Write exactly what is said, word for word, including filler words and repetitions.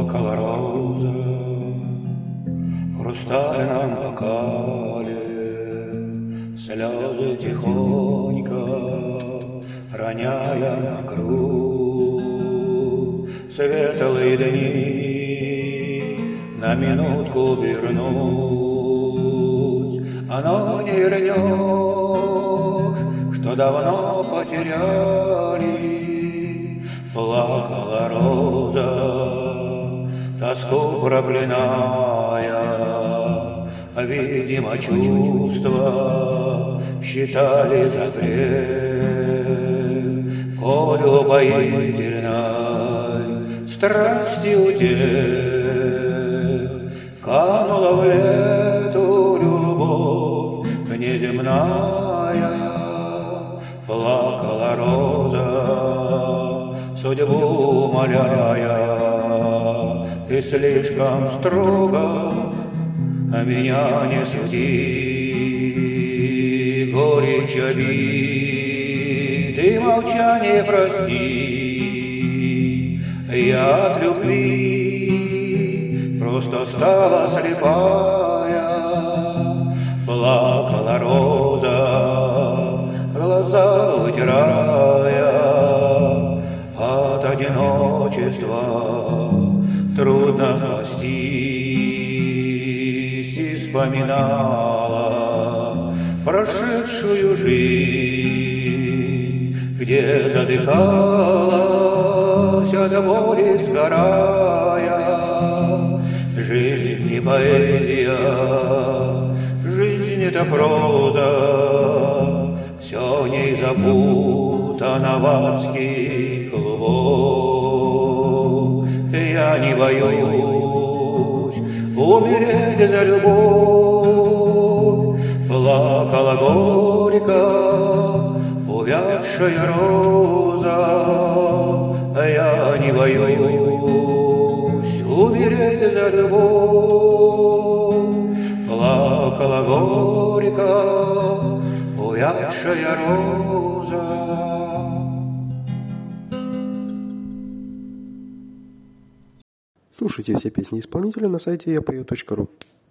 Плакала роза в хрустальном бокале, слезы тихонько роняя на грудь. Светлые дни на минутку вернуть, оно не вернешь, что давно потеряли. Плакала роза, тоску проклиная, видимо, чувства считали за грех. Коль упоительной страсти утех канула в лету любовь неземная. Плакала роза, судьбу умоляя, ты слишком строго меня не суди. Горечь обид и молчание прости. Я от любви просто стала слепая. Плакала роза, глаза вытирая, от одиночества трудно спастись. И вспоминала прошедшую жизнь, где задыхалась от боли сгорая. Жизнь не поэзия, жизнь это проза, все в ней запутано в адский клубок. Я не боюсь умереть за любовь. Плакала горько увядшая роза. Я не боюсь умереть за любовь. Плакала горько увядшая роза. Слушайте все песни исполнителя на сайте я пою точка ру.